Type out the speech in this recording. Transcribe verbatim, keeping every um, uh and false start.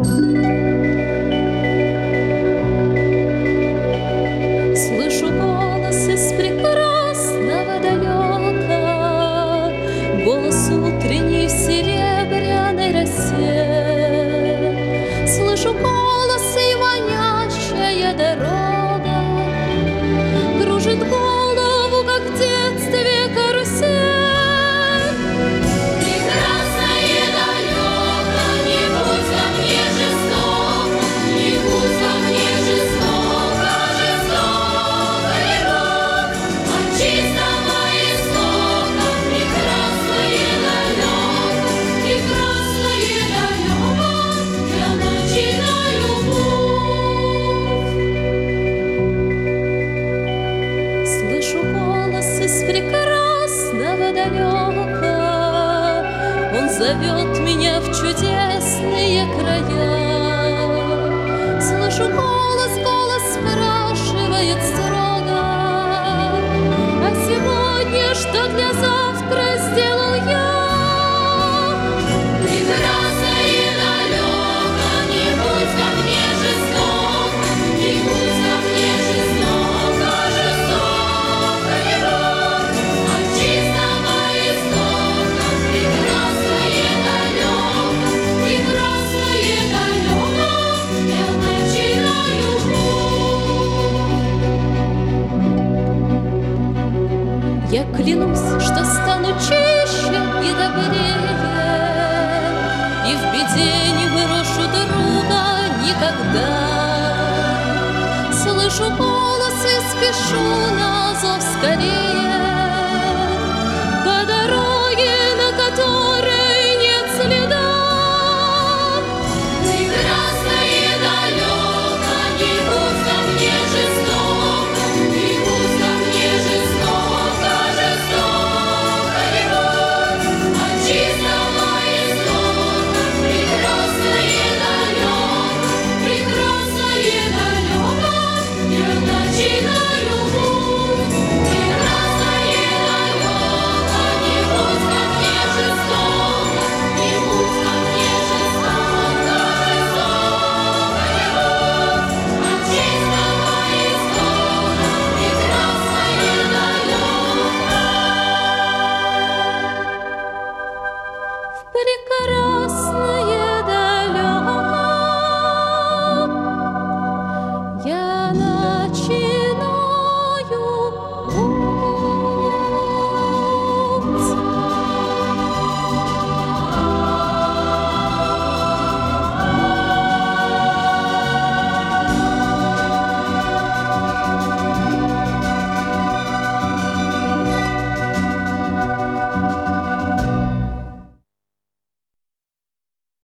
Слышу голос из прекрасного далека, голос утренний в серебряной росе. Слышу голос и манящая дорога кружит голову, как в детстве карусель. Из прекрасного далека он зовет меня в чудесные края. Слышу голос, голос спрашивает строго: а сегодня что для завтра сделал я? Прекрасное далеко, не будь ко мне жесток, не будь ко мне жестоко, жестоко не будь. От чистого истока прекрасное далеко, прекрасное далеко я начинаю путь. Я клянусь, что стану чище и добрее, и в беде не брошу друга никогда. Слышу голос и спешу на зов скорее.